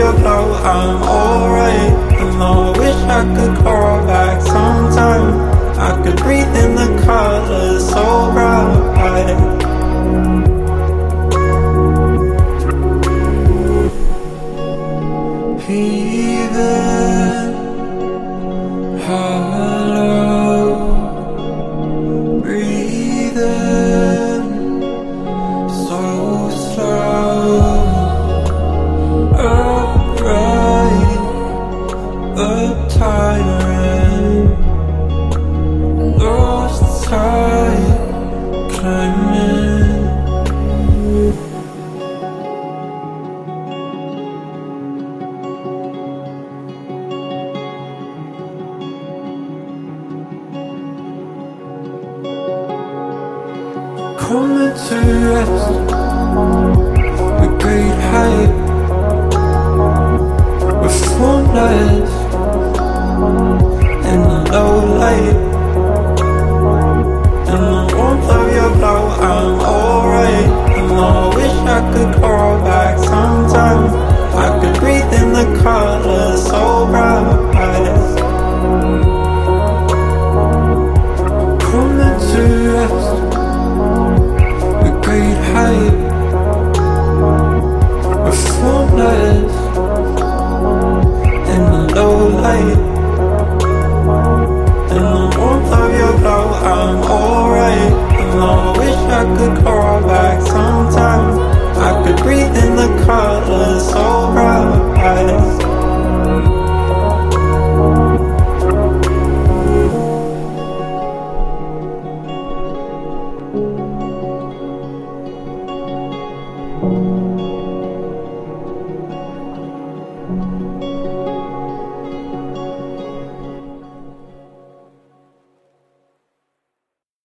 your glow, I'm alright. And I wish I could crawl back sometime. I could breathe in the colors so bright. Breathing hollow, breathing so slow, upright, the tyrant, lost sight, climbing. Coming to rest with great height, with formless in the low light. In the warmth of your glow, I'm alright. And I wish I could crawl back sometime. I could breathe in the colors so bright. Coming to rest with great height, with formless in the low light. In the warmth of your glow, I'm alright. And I wish I could crawl back sometime. I could breathe in the colors so bright.